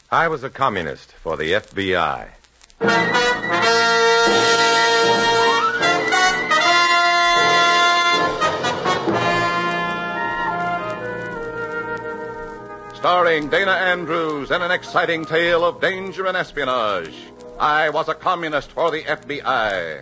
I was a communist for the FBI. Starring Dana Andrews in an exciting tale of danger and espionage. I was a communist for the FBI.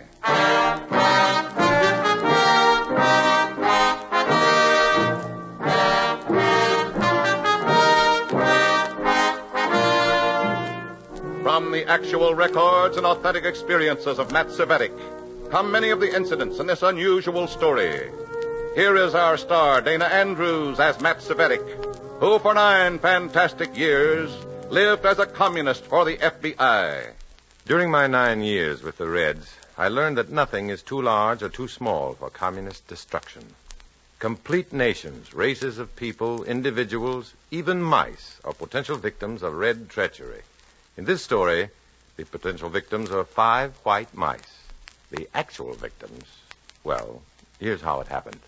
From the actual records and authentic experiences of Matt Cvetic come many of the incidents in this unusual story. Here is our star, Dana Andrews, as Matt Cvetic, who for 9 fantastic years lived as a communist for the FBI. During my 9 years with the Reds, I learned that nothing is too large or too small for communist destruction. Complete nations, races of people, individuals, even mice are potential victims of Red treachery. In this story, the potential victims are 5 white mice. The actual victims, well, here's how it happened.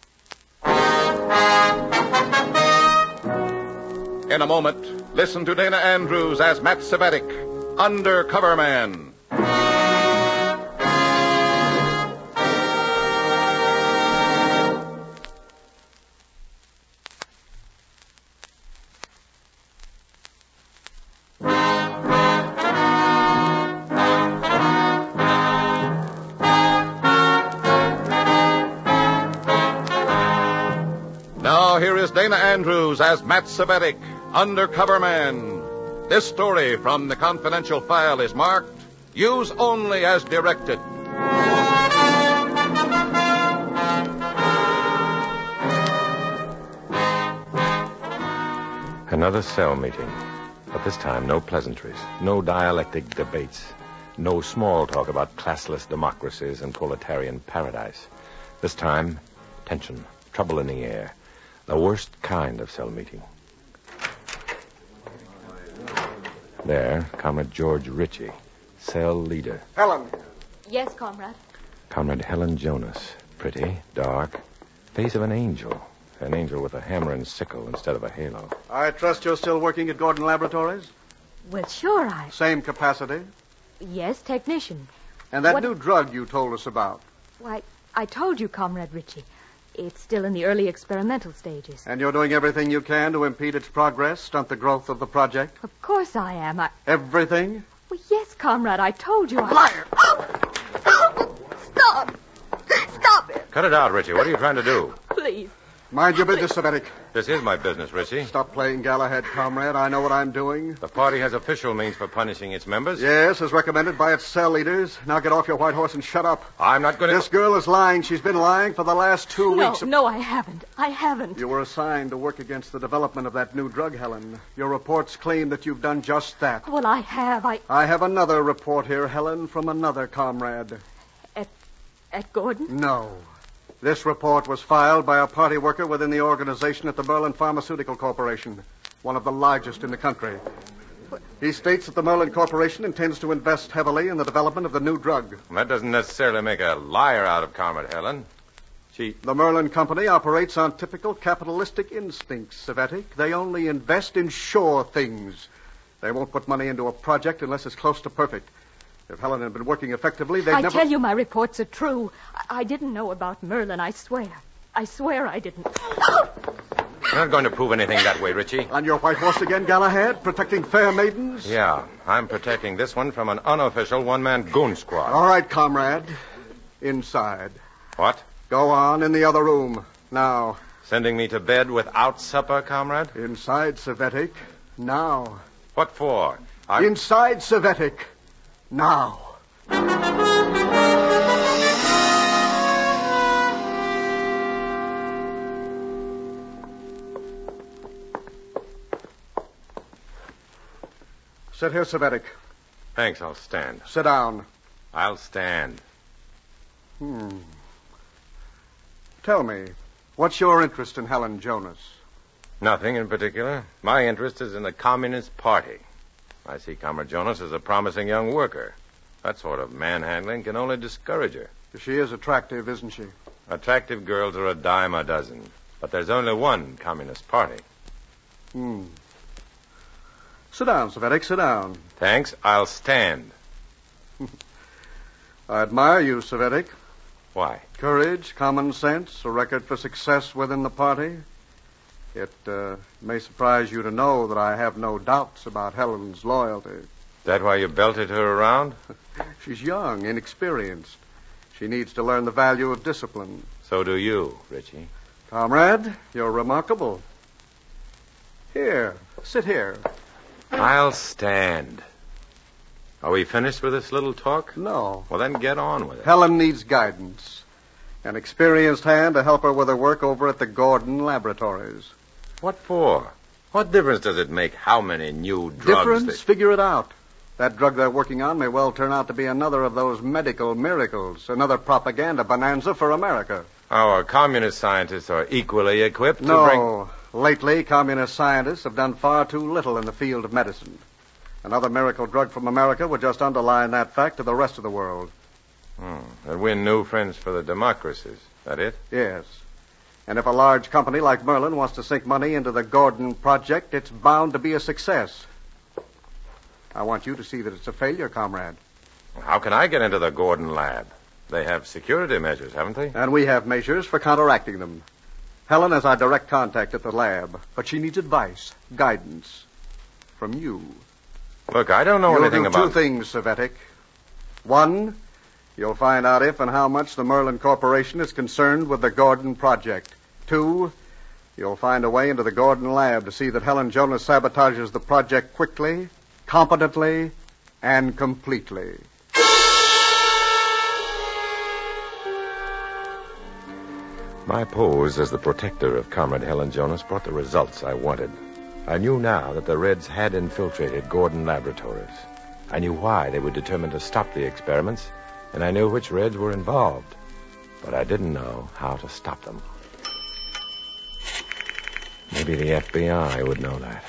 In a moment, listen to Dana Andrews as Matt Cvetic, Undercover Man. Now here is Dana Andrews as Matt Cvetic, Undercover Man. This story from the confidential file is marked, Use Only as Directed. Another cell meeting. But this time, no pleasantries, no dialectic debates, no small talk about classless democracies and proletarian paradise. This time, tension, trouble in the air. The worst kind of cell meeting. There, Comrade George Ritchie, cell leader. Helen. Yes, Comrade. Comrade Helen Jonas, pretty, dark, face of an angel with a hammer and sickle instead of a halo. I trust you're still working at Gordon Laboratories? Well, sure, Same capacity? Yes, technician. And that What- new drug you told us about? Why, I told you, Comrade Ritchie. It's still in the early experimental stages. And you're doing everything you can to impede its progress, stunt the growth of the project? Of course I am. Everything? Well, yes, Comrade, I told you. Liar! Stop! Stop it! Cut it out, Ritchie. What are you trying to do? Please. Mind your business, Cvetic. This is my business, Ritchie. Stop playing Galahad, comrade. I know what I'm doing. The party has official means for punishing its members. Yes, as recommended by its cell leaders. Now get off your white horse and shut up. I'm not going to... This girl is lying. She's been lying for the last 2 weeks. No, I haven't. I haven't. You were assigned to work against the development of that new drug, Helen. Your reports claim that you've done just that. Well, I have. I have another report here, Helen, from another comrade. At Gordon? No. This report was filed by a party worker within the organization at the Merlin Pharmaceutical Corporation, one of the largest in the country. He states that the Merlin Corporation intends to invest heavily in the development of the new drug. That doesn't necessarily make a liar out of Comrade Helen. The Merlin Company operates on typical capitalistic instincts, Cvetic. They only invest in sure things. They won't put money into a project unless it's close to perfect. If Helen had been working effectively, they'd never... I tell you, my reports are true. I didn't know about Merlin, I swear. I swear I didn't. You're not going to prove anything that way, Ritchie. On your white horse again, Galahad? Protecting fair maidens? Yeah, I'm protecting this one from an unofficial one-man goon squad. All right, comrade. Inside. What? Go on in the other room. Now. Sending me to bed without supper, comrade? Inside, Cvetic. Now. What for? Inside, Cvetic. Now. Sit here, Cvetic. Thanks, I'll stand. Sit down. I'll stand. Tell me, what's your interest in Helen Jonas? Nothing in particular. My interest is in the Communist Party. I see Comrade Jonas as a promising young worker. That sort of manhandling can only discourage her. She is attractive, isn't she? Attractive girls are a dime a dozen. But there's only one Communist Party. Sit down, Savetic, sit down. Thanks, I'll stand. I admire you, Savetic. Why? Courage, common sense, a record for success within the party. It may surprise you to know that I have no doubts about Helen's loyalty. That why you belted her around? She's young, inexperienced. She needs to learn the value of discipline. So do you, Richie. Comrade, you're remarkable. Here, sit here. I'll stand. Are we finished with this little talk? No. Well, then get on with it. Helen needs guidance. An experienced hand to help her with her work over at the Gordon Laboratories. What for? What difference does it make how many new drugs... Difference? Figure it out. That drug they're working on may well turn out to be another of those medical miracles, another propaganda bonanza for America. Our communist scientists are equally equipped to bring... No. Lately, communist scientists have done far too little in the field of medicine. Another miracle drug from America would just underline that fact to the rest of the world. And win new friends for the democracies. That it? Yes. And if a large company like Merlin wants to sink money into the Gordon Project, it's bound to be a success. I want you to see that it's a failure, comrade. How can I get into the Gordon lab? They have security measures, haven't they? And we have measures for counteracting them. Helen has our direct contact at the lab, but she needs advice, guidance from you. Look, I don't know anything about... You'll do two things, Savetic. One, you'll find out if and how much the Merlin Corporation is concerned with the Gordon Project. Two, you'll find a way into the Gordon lab to see that Helen Jonas sabotages the project quickly, competently, and completely. My pose as the protector of Comrade Helen Jonas brought the results I wanted. I knew now that the Reds had infiltrated Gordon Laboratories. I knew why they were determined to stop the experiments, and I knew which Reds were involved. But I didn't know how to stop them. Maybe the FBI would know that.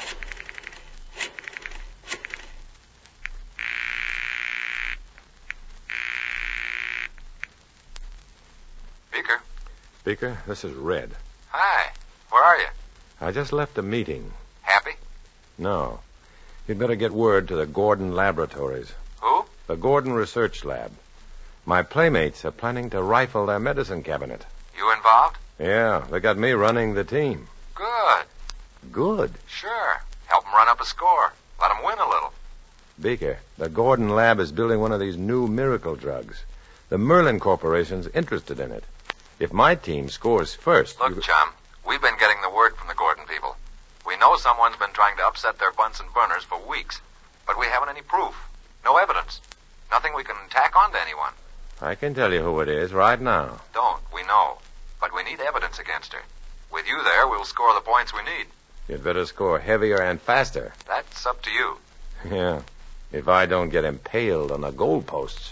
Speaker, this is Red. Hi. Where are you? I just left a meeting. Happy? No. You'd better get word to the Gordon Laboratories. Who? The Gordon Research Lab. My playmates are planning to rifle their medicine cabinet. You involved? Yeah, they got me running the team. Good. Good? Sure. Help them run up a score. Let them win a little. Beaker, the Gordon Lab is building one of these new miracle drugs. The Merlin Corporation's interested in it. If my team scores first... Look, chum, we've been getting the word from the Gordon people. We know someone's been trying to upset their Bunsen burners for weeks, but we haven't any proof. No evidence. Nothing we can tack onto anyone. I can tell you who it is right now. Don't. We know. But we need evidence against her. With you there, we'll score the points we need. You'd better score heavier and faster. That's up to you. Yeah, if I don't get impaled on the goalposts.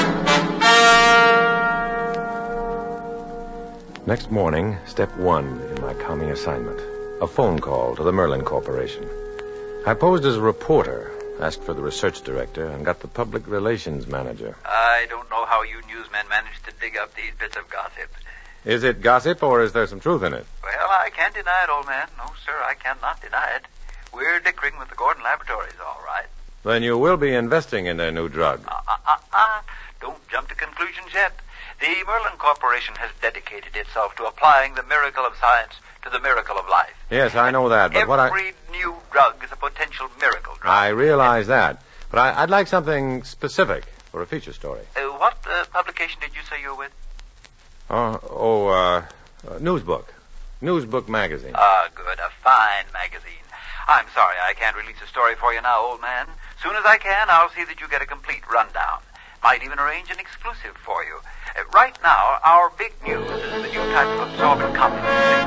Next morning, step one in my calming assignment. A phone call to the Merlin Corporation. I posed as a reporter, asked for the research director, and got the public relations manager. I don't know how you newsmen managed to dig up these bits of gossip. Is it gossip, or is there some truth in it? Well, I can't deny it, old man. No, sir, I cannot deny it. We're dickering with the Gordon Laboratories, all right. Then you will be investing in their new drug. Don't jump to conclusions yet. The Merlin Corporation has dedicated itself to applying the miracle of science to the miracle of life. Yes, I know that, but Every new drug is a potential miracle drug. I realize that. But I'd like something specific for a feature story. What publication did you say you were with? Newsbook. Newsbook magazine. Good. A fine magazine. I'm sorry I can't release a story for you now, old man. Soon as I can, I'll see that you get a complete rundown. Might even arrange an exclusive for you. Right now, our big news is the new type of absorbent complex.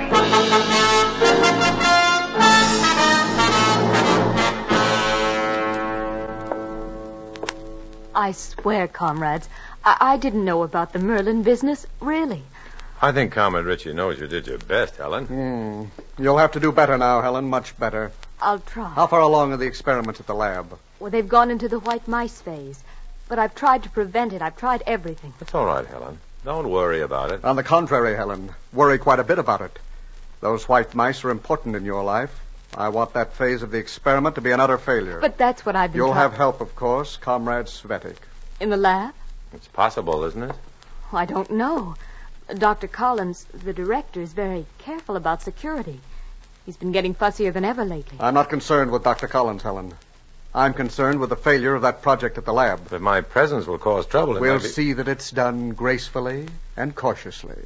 I swear, comrades, I didn't know about the Merlin business, really. I think Comrade Richie knows you did your best, Helen. You'll have to do better now, Helen, much better. I'll try. How far along are the experiments at the lab? Well, they've gone into the white mice phase. But I've tried to prevent it. I've tried everything. It's all right, Helen. Don't worry about it. On the contrary, Helen, worry quite a bit about it. Those white mice are important in your life, I want that phase of the experiment to be an utter failure. But that's what I've been You'll have help, of course, Comrade Svetic. In the lab? It's possible, isn't it? Oh, I don't know. Dr. Collins, the director, is very careful about security. He's been getting fussier than ever lately. I'm not concerned with Dr. Collins, Helen. I'm concerned with the failure of that project at the lab. If my presence will cause trouble, We'll see that it's done gracefully and cautiously.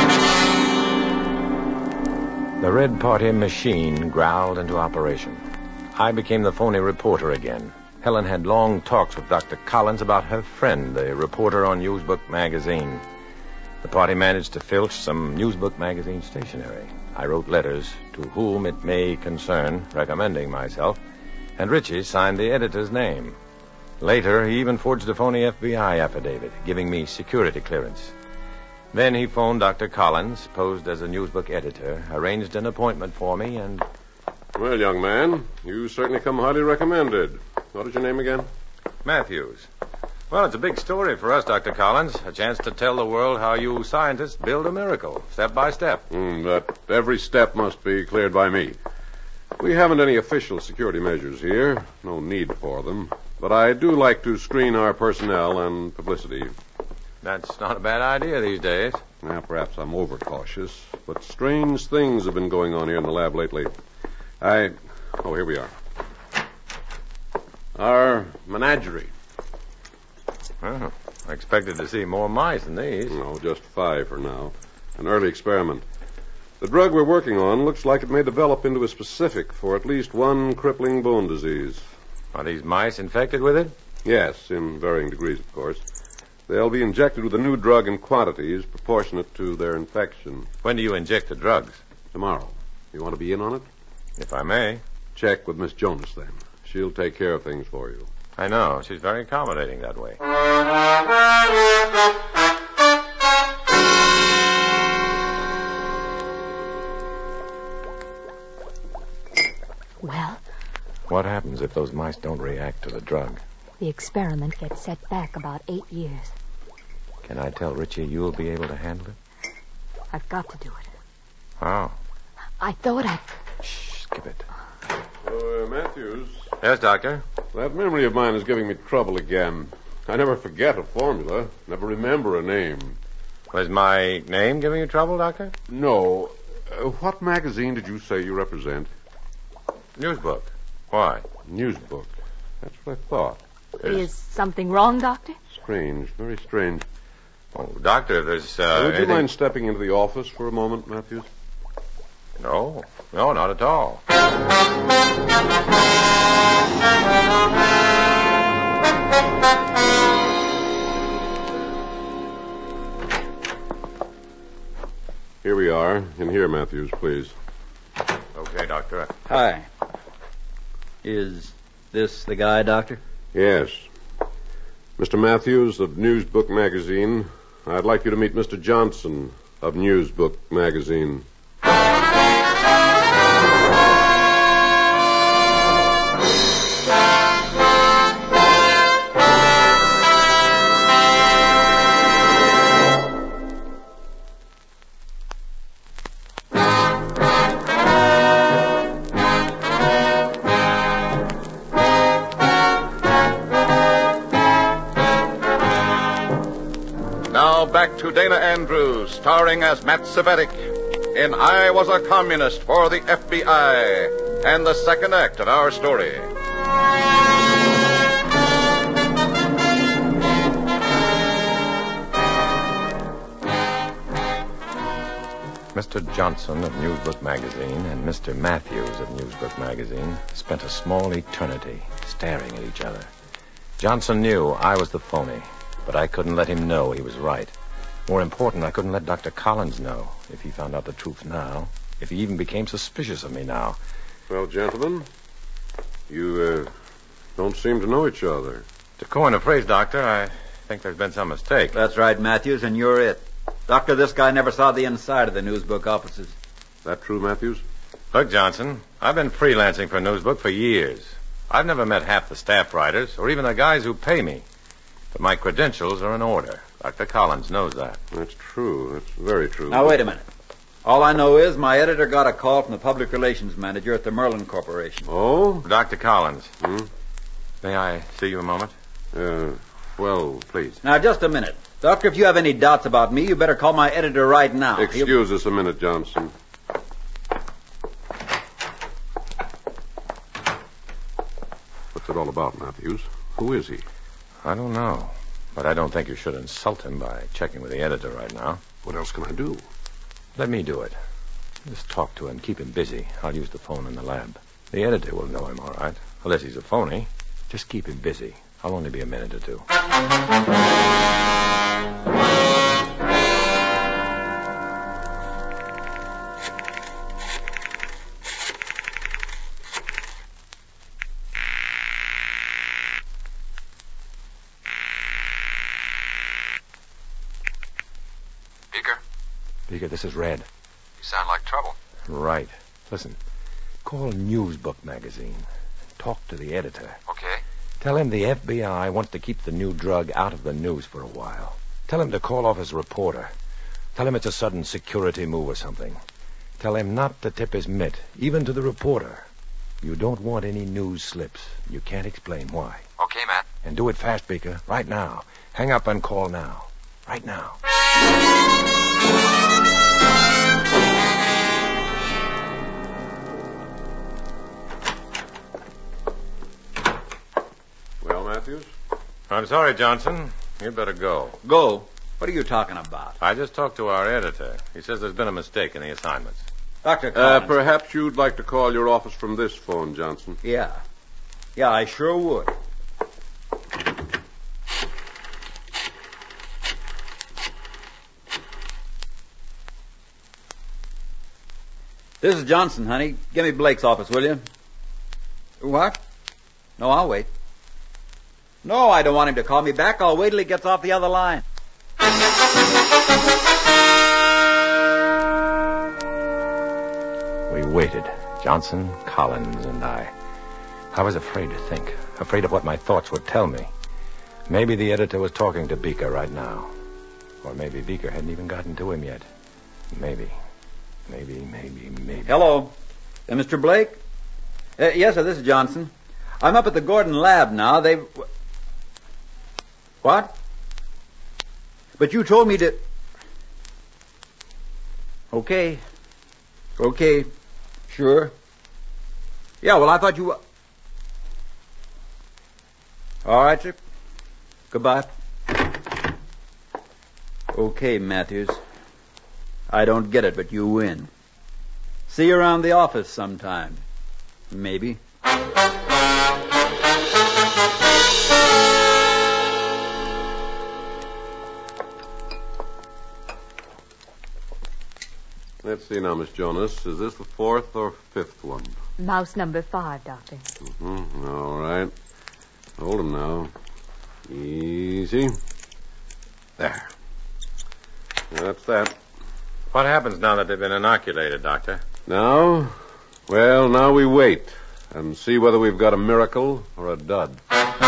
The Red Party machine growled into operation. I became the phony reporter again. Helen had long talks with Dr. Collins about her friend, the reporter on Newsbook magazine. The party managed to filch some Newsbook magazine stationery. I wrote letters to whom it may concern, recommending myself, and Ritchie signed the editor's name. Later, he even forged a phony FBI affidavit, giving me security clearance. Then he phoned Dr. Collins, posed as a Newsbook editor, arranged an appointment for me, and... Well, young man, you certainly come highly recommended. What is your name again? Matthews. Well, it's a big story for us, Dr. Collins. A chance to tell the world how you scientists build a miracle, step by step. But every step must be cleared by me. We haven't any official security measures here. No need for them. But I do like to screen our personnel and publicity. That's not a bad idea these days. Now, perhaps I'm overcautious, but strange things have been going on here in the lab lately. Oh, here we are. Our menagerie. Oh, I expected to see more mice than these. No, just 5 for now. An early experiment. The drug we're working on looks like it may develop into a specific for at least one crippling bone disease. Are these mice infected with it? Yes, in varying degrees, of course. They'll be injected with a new drug in quantities proportionate to their infection. When do you inject the drugs? Tomorrow. You want to be in on it? If I may. Check with Miss Jonas, then. She'll take care of things for you. I know. She's very accommodating that way. Well? What happens if those mice don't react to the drug? The experiment gets set back about 8 years. Can I tell Ritchie you'll be able to handle it? I've got to do it. How? I thought I... Shh, skip it. Matthews. Yes, Doctor? That memory of mine is giving me trouble again. I never forget a formula, never remember a name. Was my name giving you trouble, Doctor? No. What magazine did you say you represent? Newsbook. Why? Newsbook. That's what I thought. Is something wrong, Doctor? Strange, very strange. Oh, Doctor, there's, Would you mind stepping into the office for a moment, Matthews? No, not at all. Here we are. In here, Matthews, please. Okay, Doctor. Hi. Is this the guy, Doctor? Yes. Mr. Matthews of Newsbook Magazine. I'd like you to meet Mr. Johnson of Newsbook Magazine. Back to Dana Andrews, starring as Matt Cvetic in I Was a Communist for the FBI, and the second act of our story. Mr. Johnson of Newsbook Magazine and Mr. Matthews of Newsbook Magazine spent a small eternity staring at each other. Johnson knew I was the phony, but I couldn't let him know he was right. More important, I couldn't let Dr. Collins know if he found out the truth now, if he even became suspicious of me now. Well, gentlemen, you don't seem to know each other. To coin a phrase, Doctor, I think there's been some mistake. That's right, Matthews, and you're it. Doctor, this guy never saw the inside of the Newsbook offices. That true, Matthews? Look, Johnson, I've been freelancing for Newsbook for years. I've never met half the staff writers, or even the guys who pay me. But my credentials are in order. Dr. Collins knows that. That's true. That's very true. Now, wait a minute. All I know is my editor got a call from the public relations manager at the Merlin Corporation. Oh? Dr. Collins. May I see you a moment? Well, please. Now, just a minute. Doctor, if you have any doubts about me, you better call my editor right now. Excuse us a minute, Johnson. What's it all about, Matthews? Who is he? I don't know. But I don't think you should insult him by checking with the editor right now. What else can I do? Let me do it. Just talk to him. Keep him busy. I'll use the phone in the lab. The editor will know him, all right. Unless he's a phony. Just keep him busy. I'll only be a minute or two. Beaker, this is Red. You sound like trouble. Right. Listen, call Newsbook magazine. Talk to the editor. Okay. Tell him the FBI wants to keep the new drug out of the news for a while. Tell him to call off his reporter. Tell him it's a sudden security move or something. Tell him not to tip his mitt, even to the reporter. You don't want any news slips. You can't explain why. Okay, Matt. And do it fast, Beaker. Right now. Hang up and call now. Right now. Well, Matthews? I'm sorry, Johnson. You'd better go. Go? What are you talking about? I just talked to our editor. He says there's been a mistake in the assignments. Dr. Collins. Perhaps you'd like to call your office from this phone, Johnson. Yeah. Yeah, I sure would. This is Johnson, honey. Give me Blake's office, will you? What? No, I'll wait. No, I don't want him to call me back. I'll wait till he gets off the other line. We waited, Johnson, Collins, and I. I was afraid to think, afraid of what my thoughts would tell me. Maybe the editor was talking to Beaker right now. Or maybe Beaker hadn't even gotten to him yet. Maybe. Hello. Mr. Blake? Yes, sir, this is Johnson. I'm up at the Gordon lab now. What? But you told me to... Okay. Sure. Yeah, well, I thought you... All right, sir. Goodbye. Okay, Matthews. I don't get it, but you win. See you around the office sometime. Maybe. Let's see now, Miss Jonas. Is this the fourth or fifth one? Mouse number 5, Doctor. Mm-hmm. All right. Hold him now. Easy. There. That's that. What happens now that they've been inoculated, Doctor? Now? Well, now we wait and see whether we've got a miracle or a dud.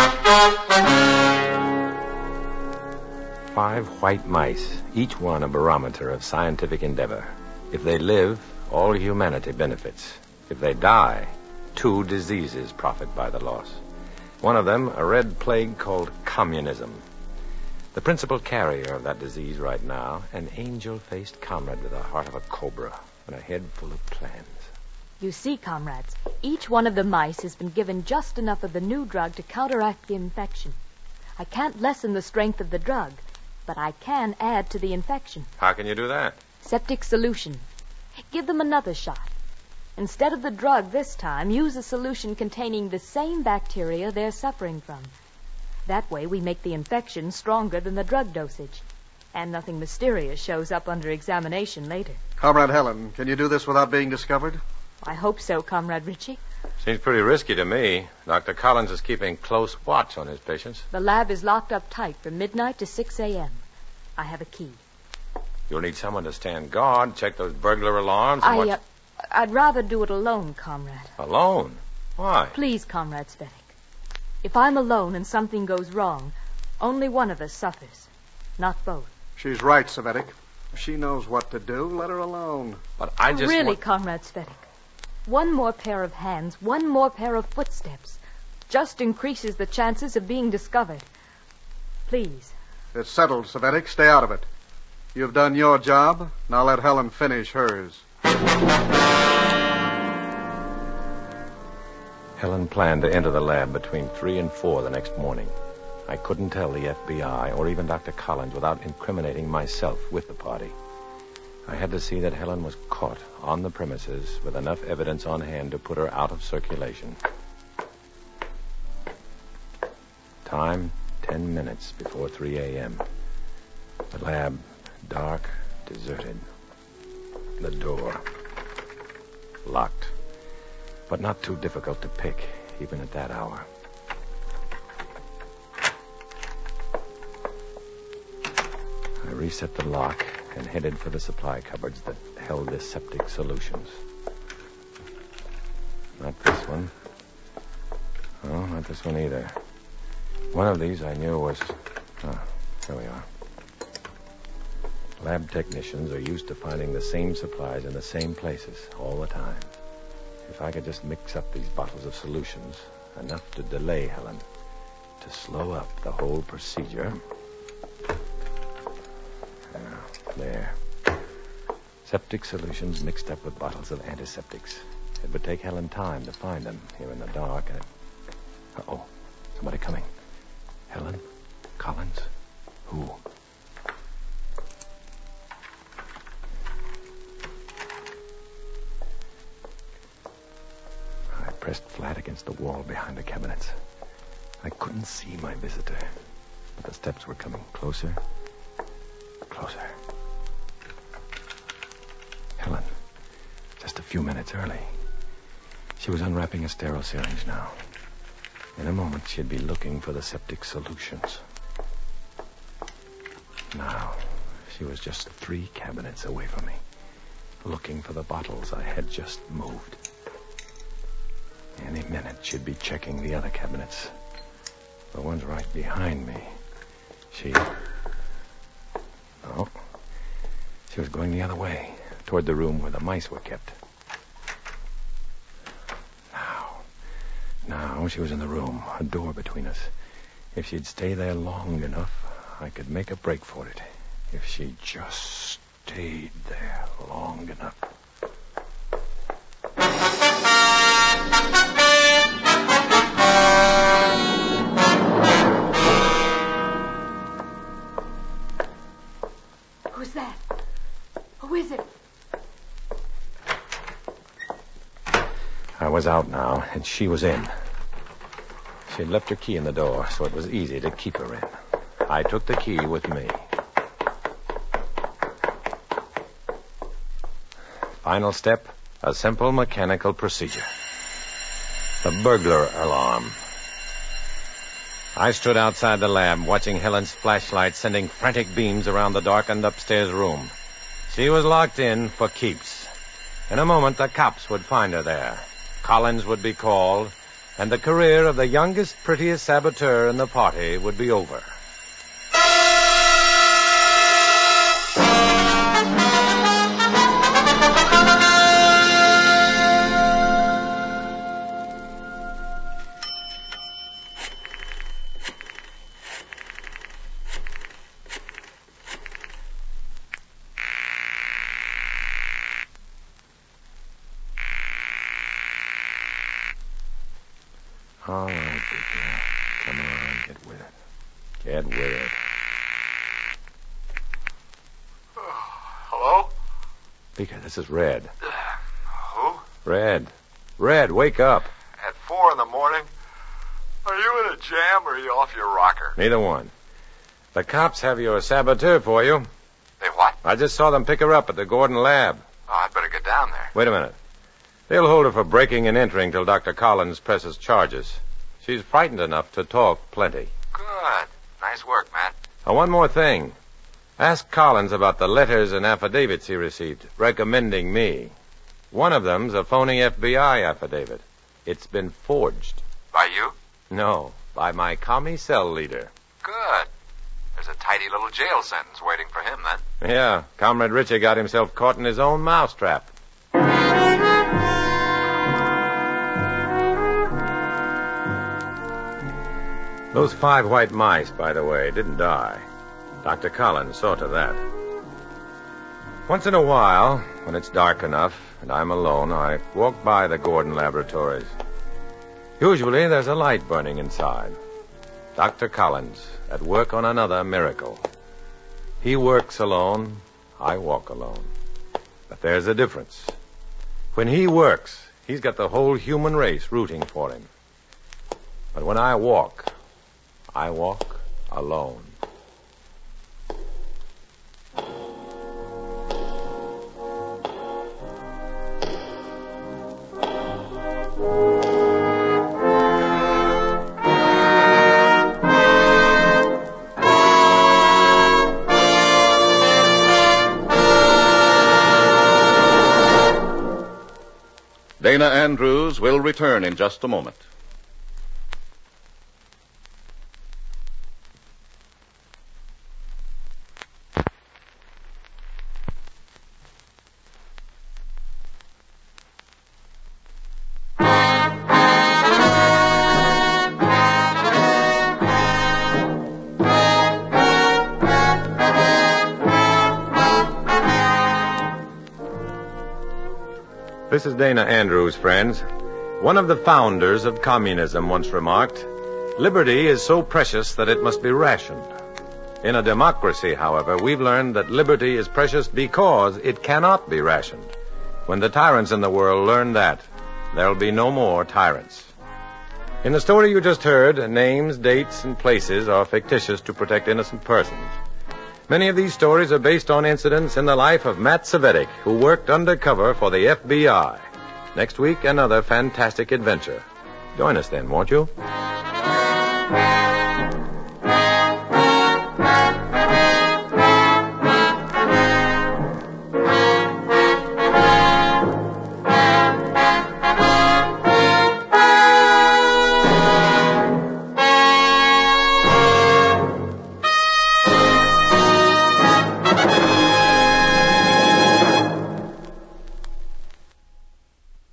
5 white mice, each one a barometer of scientific endeavor. If they live, all humanity benefits. If they die, 2 diseases profit by the loss. One of them, a red plague called communism. The principal carrier of that disease right now, an angel-faced comrade with the heart of a cobra and a head full of plans. You see, comrades, each one of the mice has been given just enough of the new drug to counteract the infection. I can't lessen the strength of the drug, but I can add to the infection. How can you do that? Septic solution. Give them another shot. Instead of the drug this time, use a solution containing the same bacteria they're suffering from. That way we make the infection stronger than the drug dosage. And nothing mysterious shows up under examination later. Comrade Helen, can you do this without being discovered? I hope so, Comrade Ritchie. Seems pretty risky to me. Dr. Collins is keeping close watch on his patients. The lab is locked up tight from midnight to 6 a.m. I have a key. You'll need someone to stand guard, check those burglar alarms, and watch... I'd rather do it alone, Comrade. Alone? Why? Please, Comrade Svetic. If I'm alone and something goes wrong, only one of us suffers, not both. She's right, Savetic. If she knows what to do, let her alone. But I just Really, want... Comrade Svetic, one more pair of hands, one more pair of footsteps just increases the chances of being discovered. Please. It's settled, Svetic. Stay out of it. You've done your job. Now let Helen finish hers. Helen planned to enter the lab between 3 and 4 the next morning. I couldn't tell the FBI or even Dr. Collins without incriminating myself with the party. I had to see that Helen was caught on the premises with enough evidence on hand to put her out of circulation. Time, 10 minutes before 3 a.m. The lab, dark, deserted. The door, locked. But not too difficult to pick, even at that hour. I reset the lock and headed for the supply cupboards that held the septic solutions. Not this one. Oh, not this one either. One of these I knew was... Oh, there we are. Lab technicians are used to finding the same supplies in the same places all the time. If I could just mix up these bottles of solutions, enough to delay Helen, to slow up the whole procedure. There. Septic solutions mixed up with bottles of antiseptics. It would take Helen time to find them here in the dark. Uh-oh. Somebody coming. Helen? Collins? Who? I pressed flat against the wall behind the cabinets. I couldn't see my visitor, but the steps were coming closer, closer. Helen, just a few minutes early. She was unwrapping a sterile syringe now. In a moment, she'd be looking for the septic solutions. Now, she was just 3 cabinets away from me, looking for the bottles I had just moved. Any minute, she'd be checking the other cabinets. The ones right behind me. No. She was going the other way, toward the room where the mice were kept. Now she was in the room, a door between us. If she'd stay there long enough, I could make a break for it. If she just stayed there long enough. Who's that? Who is it? I was out now, and she was in. She'd left her key in the door, so it was easy to keep her in. I took the key with me. Final step, a simple mechanical procedure. The burglar alarm. I stood outside the lab, watching Helen's flashlight sending frantic beams around the darkened upstairs room. She was locked in for keeps. In a moment, the cops would find her there. Collins would be called, and the career of the youngest, prettiest saboteur in the party would be over. All right, big girl. Come on, get with it. Get with it. Hello? Beaker, this is Red. Who? Red. Red, wake up. At 4 in the morning? Are you in a jam or are you off your rocker? Neither one. The cops have your saboteur for you. They what? I just saw them pick her up at the Gordon lab. Oh, I'd better get down there. Wait a minute. They'll hold her for breaking and entering till Dr. Collins presses charges. She's frightened enough to talk plenty. Good. Nice work, Matt. One more thing. Ask Collins about the letters and affidavits he received, recommending me. One of them's a phony FBI affidavit. It's been forged. By you? No, by my commie cell leader. Good. There's There's a tidy little jail sentence waiting for him then. Yeah, Comrade Richie got himself caught in his own mousetrap. Those 5 white mice, by the way, didn't die. Dr. Collins saw to that. Once in a while, when it's dark enough and I'm alone, I walk by the Gordon Laboratories. Usually there's a light burning inside. Dr. Collins at work on another miracle. He works alone, I walk alone. But there's a difference. When he works, he's got the whole human race rooting for him. But when I walk alone. Dana Andrews will return in just a moment. This is Dana Andrews, friends. One of the founders of communism once remarked, "Liberty is so precious that it must be rationed." In a democracy, however, we've learned that liberty is precious because it cannot be rationed. When the tyrants in the world learn that, there'll be no more tyrants. In the story you just heard, names, dates, and places are fictitious to protect innocent persons. Many of these stories are based on incidents in the life of Matt Cvetic, who worked undercover for the FBI. Next week, another fantastic adventure. Join us then, won't you?